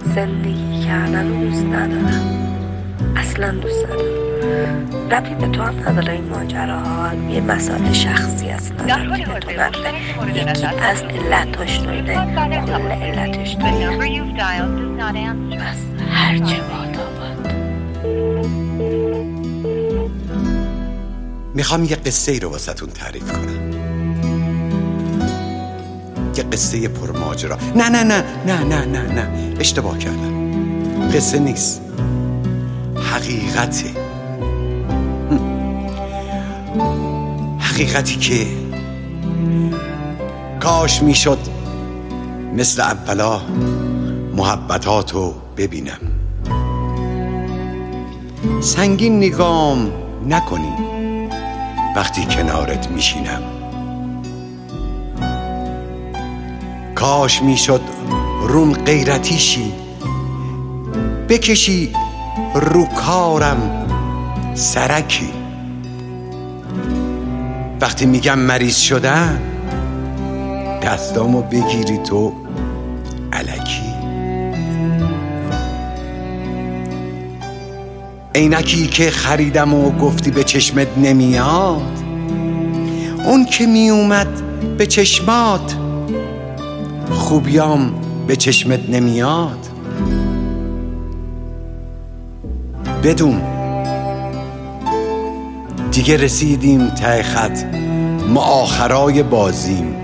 زندگی کردن رو دوست ندارم، اصلا دوست ندارم. ربطی به تو هم نداره این ماجراها، یه مسائل شخصی اصلا ربطی به تو نداره. یکی از علتاش داره، کل علتش داره. بس هرچه باد. میخوام یه قصه ای رو واسهتون تعریف کنم، یه قصه پرماجرا. نه نه نه نه نه نه نه اشتباه کردم، قصه نیست، حقیقته. حقیقتی که کاش میشد مثل اولا محبتاتو ببینم. سنگین نگام نکنی وقتی کنارت میشینم. کاش میشد روم غیرتیشی بکشی رو کارم سرکی. وقتی میگم مریض شدم دستامو بگیری تو الکی. عینکی که خریدم و گفتی به چشمت نمیاد، اون که میومد به چشمات خوبیام به چشمت نمیاد. بدون دیگه رسیدیم ته خط، ما آخرای بازیم.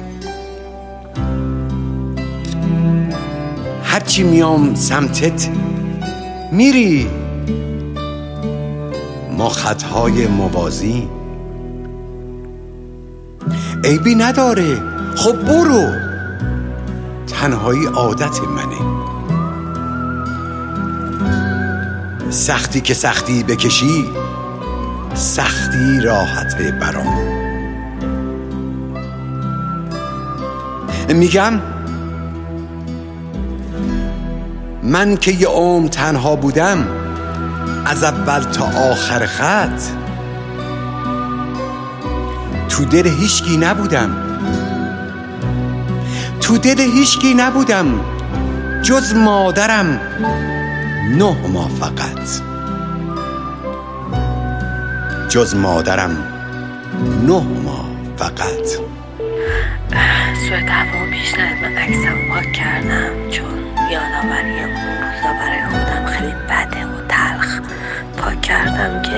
هرچی میام سمتت میری، ما خطهای موازی. عیبی نداره، خب برو، تنهایی عادت منه. سختی که سختی بکشی، سختی راحته برام. میگم من که یه عمر تنها بودم، از اول تا آخر خط تو دل هیچکی نبودم، تو دل هیچکی نبودم جز مادرم 9 ماه فقط، جز مادرم 9 ماه فقط. سوء تفاهم پیش نیاد، من عکسم پاک کردم چون یادآوری اون روزا برای خودم خیلی بده و تلخ. پاک کردم که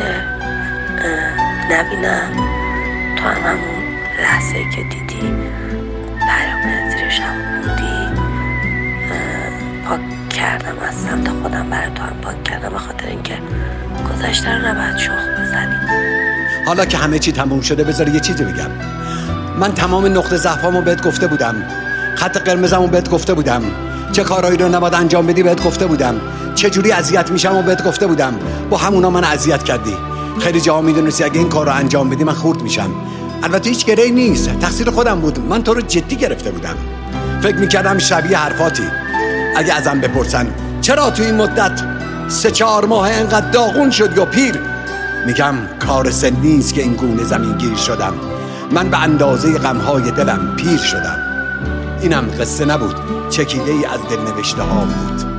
نبینم تو هم همون لحظه که دیدی پیام زیرش هم بودی. پاک کردم از سمت خودم برای تو هم پاک کردم، به خاطر اینکه گذشته رو نباید شخ بزنیم. حالا که همه چی تموم شده بذار یه چیزی بگم. من تمام نقطه ضعفامو بهت گفته بودم، خط قرمزمو بهت گفته بودم، چه کارهایی رو نباید انجام بدی بهت گفته بودم، چه جوری اذیت میشم و بهت گفته بودم. با همونا من اذیت کردی. خیلی جاها میدونستی اگه این کار رو انجام بدی من خورد میشم. البته هیچ گرهی نیست، تقصیر خودم بود. من تو رو جدی گرفته بودم، فکر میکردم شبیه حرفاتی. اگه ازم بپرسن چرا تو این مدت 3-4 ماه انقدر داغون شد یا پیر، میگم کار سن نیست که این گونه زمین گیر شدم. من به اندازه غمهای دلم پیر شدم. اینم قصه نبود، چکیده ای از دل نوشته ها بود.